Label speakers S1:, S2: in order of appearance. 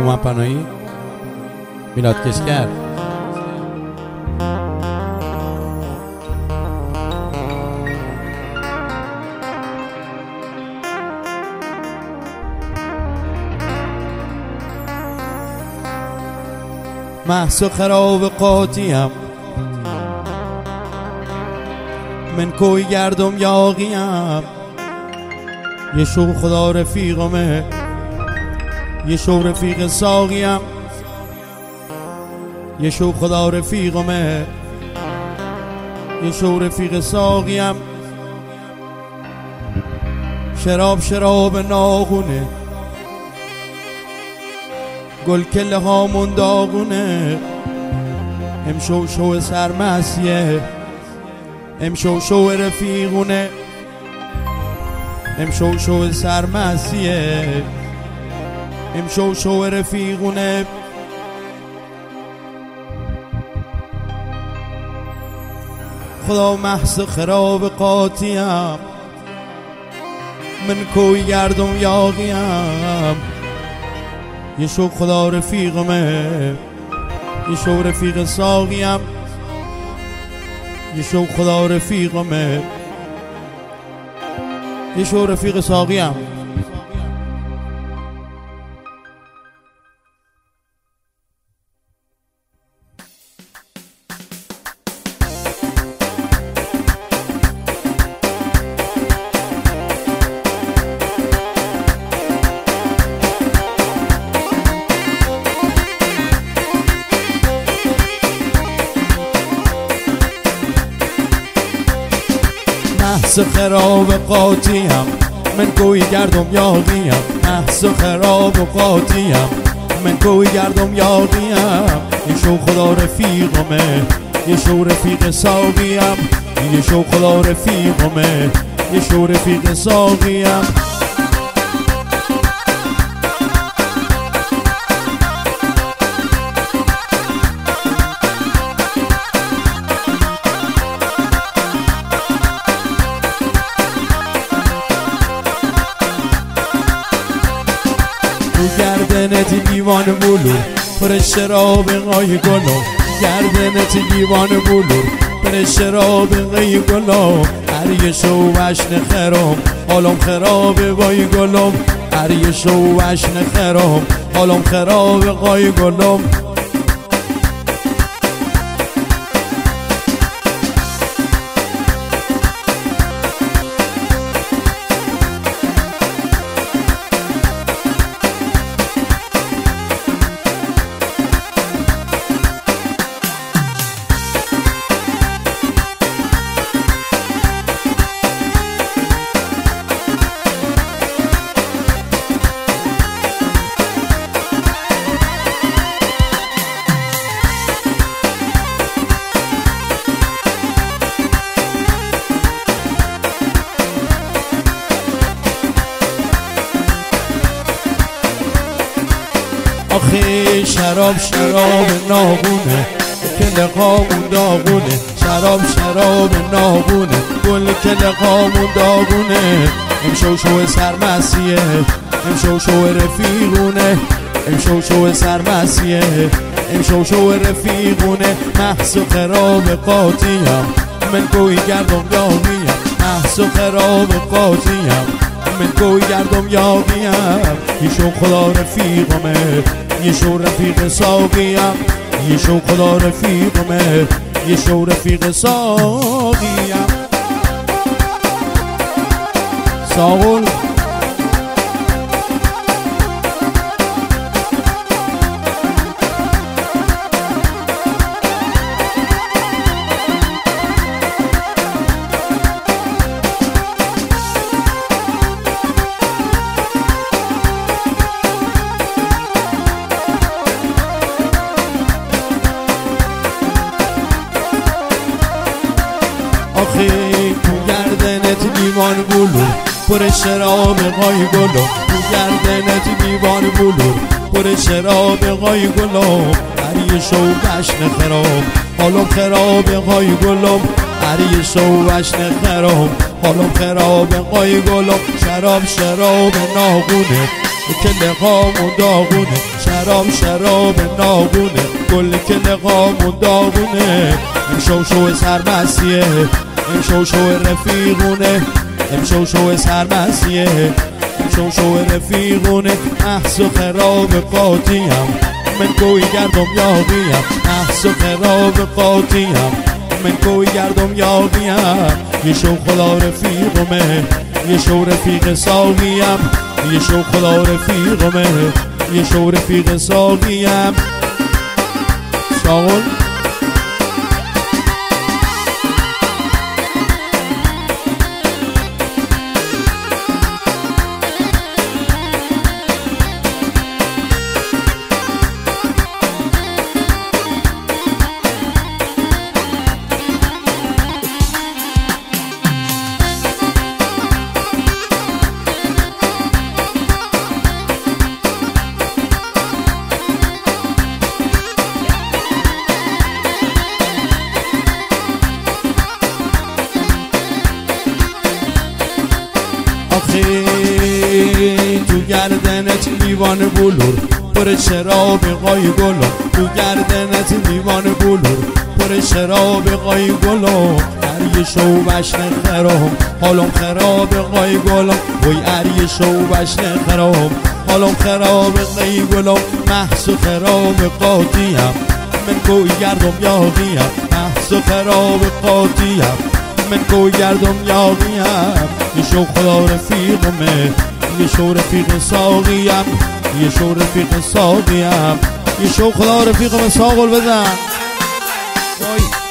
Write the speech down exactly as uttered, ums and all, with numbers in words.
S1: هومن پناهی، میلاد کشگر. محض و خراب قاطیم، من کوی گردم یاغیم. یه شو خدا رفیقمه، یه شو رفیق ساقیم. یه شو خدا رفیقمه، یه شو رفیق ساقیم. شراب شراب ناغونه، گل کله هامون داغونه. امشو شو سرمسیه، امشو شو رفیقونه. امشو شو سرمسیه، امشو شو رفیقونه. خدا محض خراب قاطیم، من کوی گردم یاغیم. یه شو خدا رفیقمه، یه شو رفیق ساقیم. یه شو خدا رفیقمه، یه شو رفیق ساقیم. محض خراب قاطیم، من کوی گردم یاغیم. محض خراب قاطیم، من کوی گردم یاغیم. یه شو خدا رفیقمه، یه شو رفیق ساقیم. یه شو خدا رفیقمه، یه شو رفیق ساقیم. گردنت دیوان بلور پر شراب قای گلو. گردنت دیوان بلور پر شراب قای گلو. هر یه شو وشن خرام حالم خراب قای گلو. هر یه شو وشن خرام حالم خراب قای گلو. آخه شراب شراب ناغونه، که لقامون داغونه. شراب شراب ناغونه، گل که لقامون داغونه. امشو شو سرمسیه، امشو شو رفیقونه. امشو شو سرمسیه، امشو شو رفیقونه. محض و خراب قاطیم، من کوی گردم یاغیم. محض و خراب قاطیم، من کوی گردم یاغیم. یه شو خدا رفیقمه، یه شو رفیق ساقیم. یه شو خدا رفیقمه، یه شو رفیق ساقیم. ساقل آخه تو گردنت دیوان بلور پر شراب قای گلو. تو گردنت دیوان بلور پر شراب قای گلو. هر یه شو وشن خراب حالم خراب قای گلو. هر یه شو وشن خراب حالم خراب قای گلو. شراب شراب ناغونه، که لقامون داغونه. شراب شراب ناگونه گل که لقامون داغونه امشو شو سرمستیه امشو شو رفیقونه امشو شو سرمستیه امشو شو رفیقونه احس و خراب قاطیم من کوی گردم یاقیم احس و خراب قاطیم من کوی گردم یاقیم یه شو خدا رفیقمه یه شو رفیق ساقیم یه شو خدا رفیقمه یه شو رفیق ساقیم ساقل تو گردنت لیوان بلور پر شراب قای گلو تو گردنت لیوان بلور پر شراب قای گلو هر شو بشن خرام حالم خراب قای گلو وی هر شو بشن خرام حالم خراب قای گلو محس و خراب قاطیم من کوی گردم یاقیم محس و خراب قاطیم من کوی گردم یاقیم یه شو خدا رفیقمه یه شو رفیق ساقیم یه شو رفیق ساقیم یه شو خدا رفیقمه ساقل بزن